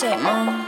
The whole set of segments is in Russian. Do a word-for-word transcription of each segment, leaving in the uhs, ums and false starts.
shit, mom.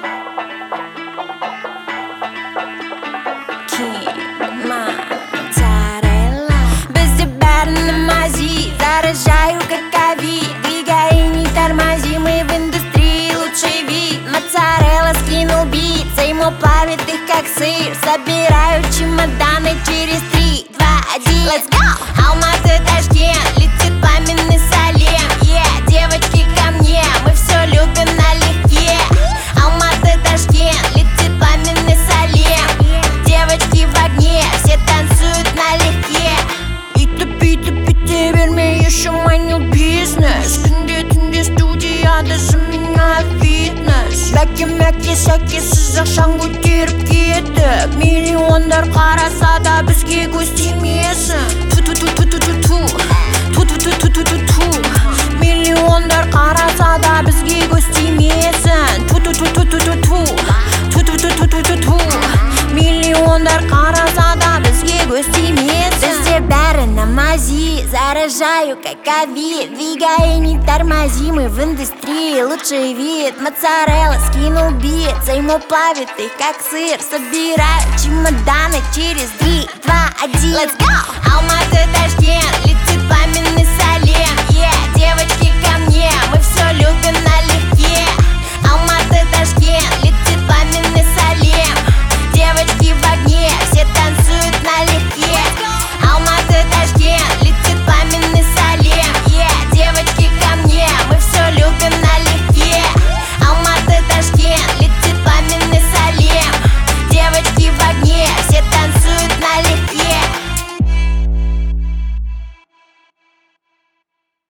Без тебя на мази, заражаю как ковид. Двигай и не тормози, мы в индустрии лучший вид. Моцарелла скинул бит, ему плавит их как сыр. Собираю чемоданы через три, два, один. Let's go! Алматы, Ташкент, летит пламенный Салем. Yeah, девочки ко мне, мы все любим налегке. Алматы, Ташкент, летит пламенный Салем. Девочки в огне, все танцуют налегке. Пита, пита, пита, верми еще манил бизнес. Тынде, тынде, студия, даже меня фитнес. Бәке-мәке сәкесіз ақшаң көтеріп кетік. Миллиондар қараса да бізге көз тимесін. Ту-ту-ту-ту-ту-ту, ту-ту-ту-ту-ту-ту. Миллиондар қараса да бізге көз тимесін. Ту-ту-ту-ту-ту-ту, ту-ту-ту-ту-ту-ту. Миллиондар қараса да бізге көз тимесін. Бізде бәрі на мази, заражаю как ковид. Двигай и не тормози, мы в индустрии лучший вид. Моцарелла скинул бит, ему плавит их как сыр. Собираю чемоданы через три, два, один. Let's go! Алматы, Ташкент.